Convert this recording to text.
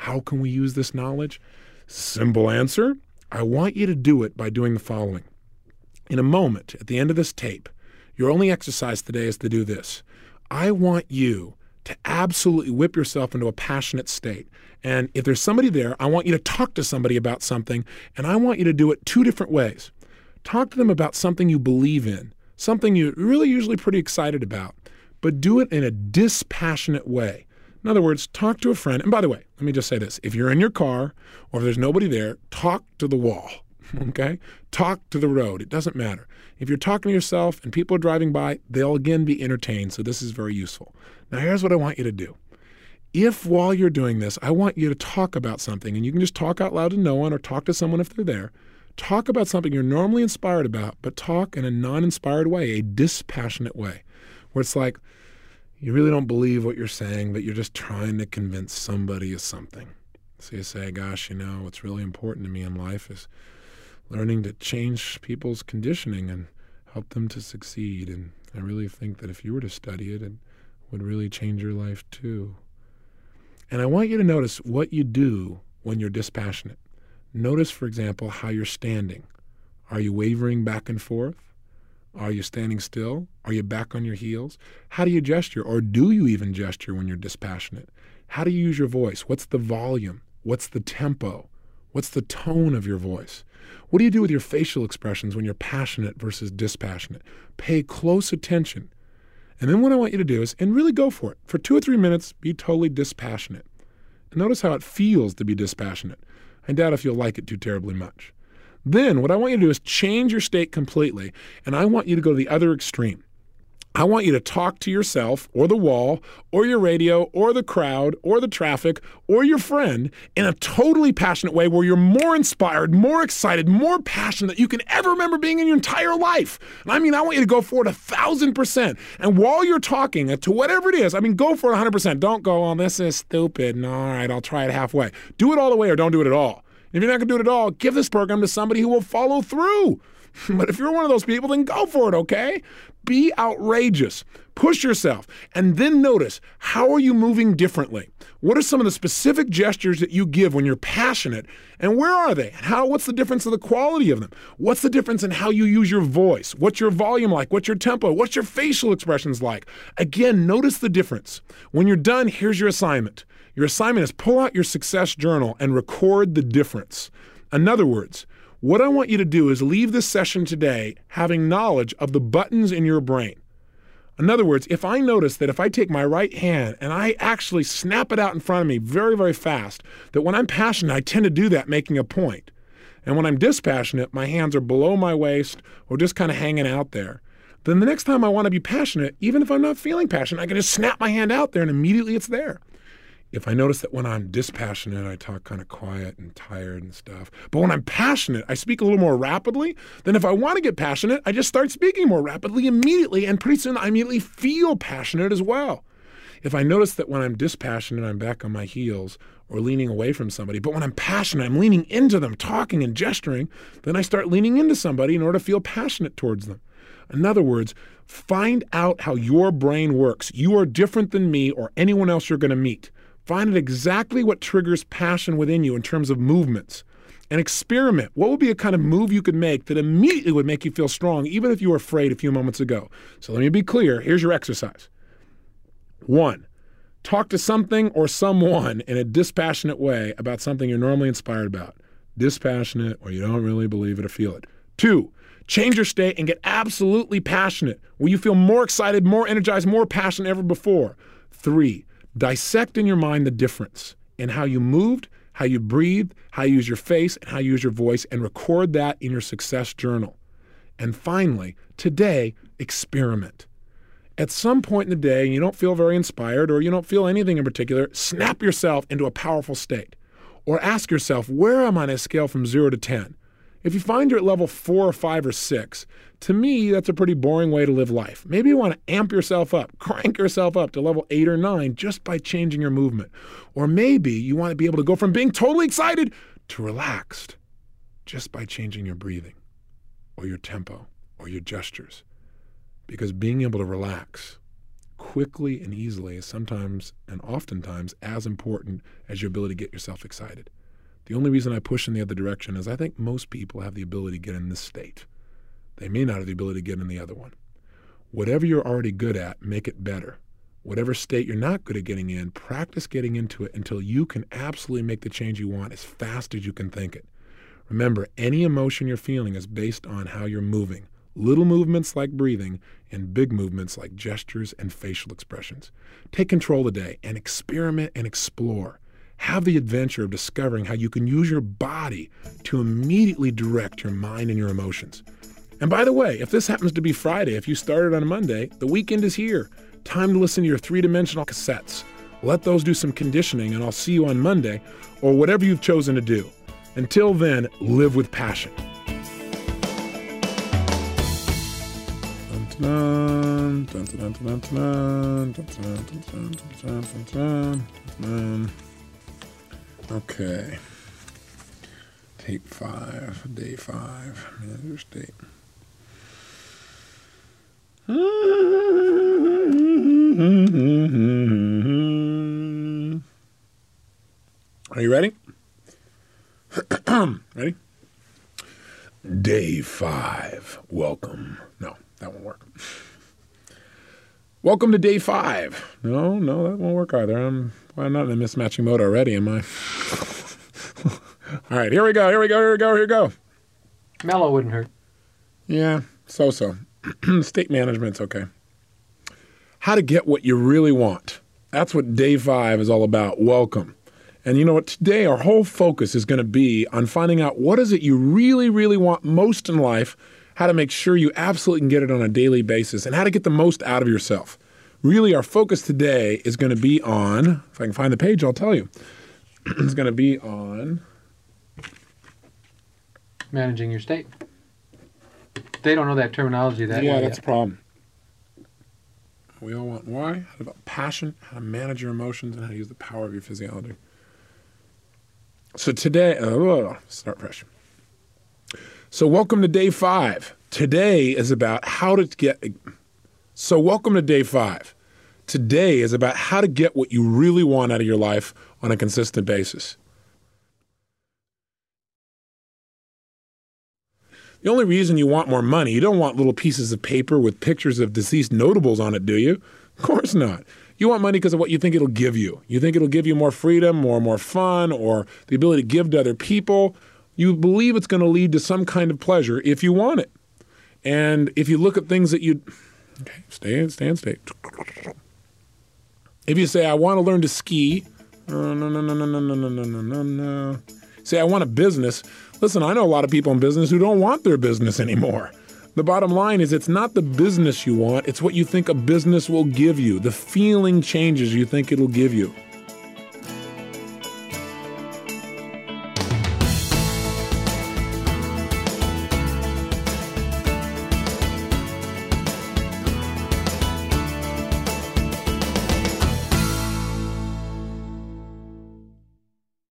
How can we use this knowledge? Simple answer. I want you to do it by doing the following. In a moment, at the end of this tape, your only exercise today is to do this. I want you to absolutely whip yourself into a passionate state. And if there's somebody there, I want you to talk to somebody about something, and I want you to do it 2 different ways. Talk to them about something you believe in, something you're really usually pretty excited about, but do it in a dispassionate way. In other words, talk to a friend. And by the way, let me just say this. If you're in your car or if there's nobody there, talk to the wall, okay? Talk to the road. It doesn't matter. If you're talking to yourself and people are driving by, they'll again be entertained, so this is very useful. Now, here's what I want you to do. If while you're doing this, I want you to talk about something, and you can just talk out loud to no one or talk to someone if they're there, talk about something you're normally inspired about, but talk in a non-inspired way, a dispassionate way, where it's like, you really don't believe what you're saying, but you're just trying to convince somebody of something. So you say, gosh, what's really important to me in life is learning to change people's conditioning and help them to succeed. And I really think that if you were to study it, it would really change your life too. And I want you to notice what you do when you're dispassionate. Notice, for example, how you're standing. Are you wavering back and forth? Are you standing still? Are you back on your heels? How do you gesture? Or do you even gesture when you're dispassionate? How do you use your voice? What's the volume? What's the tempo? What's the tone of your voice? What do you do with your facial expressions when you're passionate versus dispassionate? Pay close attention. And then what I want you to do is, and really go for it. For 2 or 3 minutes, be totally dispassionate. And notice how it feels to be dispassionate. I doubt if you'll like it too terribly much. Then what I want you to do is change your state completely, and I want you to go to the other extreme. I want you to talk to yourself or the wall or your radio or the crowd or the traffic or your friend in a totally passionate way where you're more inspired, more excited, more passionate than you can ever remember being in your entire life. And I want you to go for it 1,000%. And while you're talking to whatever it is, go for it 100%. Don't go, oh, this is stupid. No, all right, I'll try it halfway. Do it all the way or don't do it at all. If you're not going to do it at all, give this program to somebody who will follow through. But if you're one of those people, then go for it, okay? Be outrageous. Push yourself. And then notice, how are you moving differently? What are some of the specific gestures that you give when you're passionate? And where are they? What's the difference of the quality of them? What's the difference in how you use your voice? What's your volume like? What's your tempo? What's your facial expressions like? Again, notice the difference. When you're done, here's your assignment. Your assignment is pull out your success journal and record the difference. In other words, what I want you to do is leave this session today having knowledge of the buttons in your brain. In other words, if I notice that if I take my right hand and I actually snap it out in front of me very, very fast, that when I'm passionate, I tend to do that making a point. And when I'm dispassionate, my hands are below my waist or just kind of hanging out there. Then the next time I want to be passionate, even if I'm not feeling passionate, I can just snap my hand out there and immediately it's there. If I notice that when I'm dispassionate, I talk kind of quiet and tired and stuff. But when I'm passionate, I speak a little more rapidly. Then if I want to get passionate, I just start speaking more rapidly immediately. And pretty soon I immediately feel passionate as well. If I notice that when I'm dispassionate, I'm back on my heels or leaning away from somebody. But when I'm passionate, I'm leaning into them, talking and gesturing. Then I start leaning into somebody in order to feel passionate towards them. In other words, find out how your brain works. You are different than me or anyone else you're going to meet. Find out exactly what triggers passion within you in terms of movements. And experiment. What would be a kind of move you could make that immediately would make you feel strong, even if you were afraid a few moments ago? So let me be clear. Here's your exercise. 1, talk to something or someone in a dispassionate way about something you're normally inspired about. Dispassionate, or you don't really believe it or feel it. 2, change your state and get absolutely passionate, where you feel more excited, more energized, more passionate than ever before. 3, dissect in your mind the difference in how you moved, how you breathed, how you use your face, and how you use your voice, and record that in your success journal. And finally, today, experiment. At some point in the day, you don't feel very inspired or you don't feel anything in particular, snap yourself into a powerful state. Or ask yourself, where am I on a scale from 0 to 10? If you find you're at level 4 or 5 or 6, to me, that's a pretty boring way to live life. Maybe you want to amp yourself up, crank yourself up to level 8 or 9 just by changing your movement. Or maybe you want to be able to go from being totally excited to relaxed just by changing your breathing or your tempo or your gestures. Because being able to relax quickly and easily is sometimes and oftentimes as important as your ability to get yourself excited. The only reason I push in the other direction is I think most people have the ability to get in this state. They may not have the ability to get in the other one. Whatever you're already good at, make it better. Whatever state you're not good at getting in, practice getting into it until you can absolutely make the change you want as fast as you can think it. Remember, any emotion you're feeling is based on how you're moving. Little movements like breathing and big movements like gestures and facial expressions. Take control of the day and experiment and explore. Have the adventure of discovering how you can use your body to immediately direct your mind and your emotions. And by the way, if this happens to be Friday, if you started on a Monday, the weekend is here. Time to listen to your three-dimensional cassettes. Let those do some conditioning, and I'll see you on Monday, or whatever you've chosen to do. Until then, live with passion. Okay. Tape 5, day 5, manager state. Are you ready? Ready? Day 5. Welcome. No, that won't work. Welcome to day 5. No, that won't work either. I'm not in a mismatching mode already, am I? All right, here we go. Mellow wouldn't hurt. Yeah, so. State management's okay. How to get what you really want. That's what day 5 is all about. Welcome. And you know what? Today, our whole focus is going to be on finding out what is it you really, really want most in life, how to make sure you absolutely can get it on a daily basis, and how to get the most out of yourself. Really, our focus today is going to be on, if I can find the page, I'll tell you. It's going to be on managing your state. They don't know that terminology that way. Yeah, that's a problem. We all want why? How about passion, how to manage your emotions, and how to use the power of your physiology. So today, start fresh. So welcome to day 5. Today is about how to get, so welcome to day 5. Today is about how to get what you really want out of your life on a consistent basis. The only reason you want more money, you don't want little pieces of paper with pictures of deceased notables on it, do you? Of course not. You want money because of what you think it'll give you. You think it'll give you more freedom or more fun or the ability to give to other people. You believe it's going to lead to some kind of pleasure if you want it. And if you look at things that you... Okay, stay. If you say, I want to learn to ski... No. Say, I want a business... Listen, I know a lot of people in business who don't want their business anymore. The bottom line is it's not the business you want, it's what you think a business will give you, the feeling changes you think it'll give you.